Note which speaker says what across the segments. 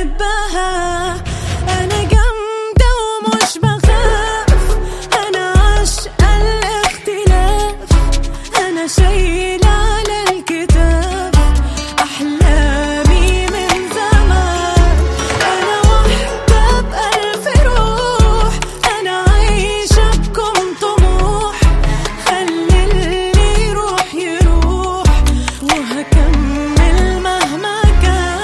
Speaker 1: بحبها. أنا جامدة ومش بخاف، أنا عاشقة الاختلاف، أنا شايلة على الكتاب أحلامي من زمان. أنا واحدة بألف روح، أنا عايشة بكم طموح، خلي اللي يروح يروح وهكمل مهما كان.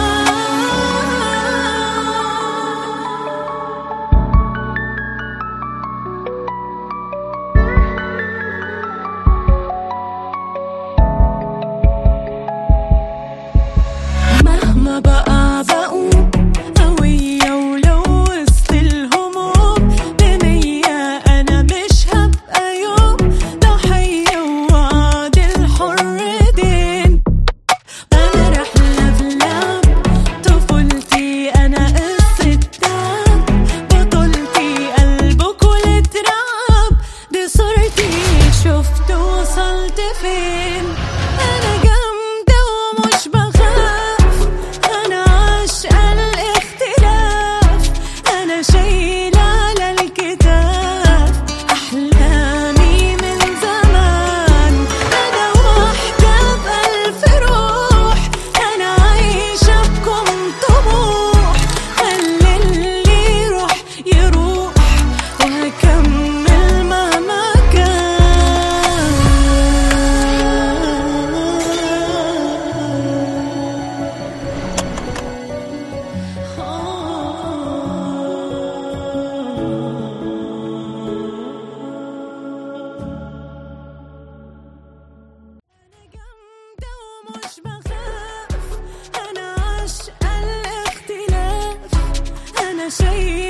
Speaker 1: مهما بقى بقوم قوية ولو وسط الهموم بنية، أنا مش هبقى يوم ضحية ووعد الحر دين. أنا رحلة في لعب طفولتي، أنا قصة تعب بطولتي، قلب كل تراب دي صورتي، شفت وصلت فين. أنا جامدة ومش بخاف، أنا عاشقة الاختلاف، أنا شايلة على الكتاب أحلامي من زمان. أنا واحدة بألف روح، أنا عايشة بكم طموح، خلي اللي يروح يروح وهكمل مهما كان. أنا جامدة ومش بخاف، أنا عاشقة الاختلاف، أنا شايلة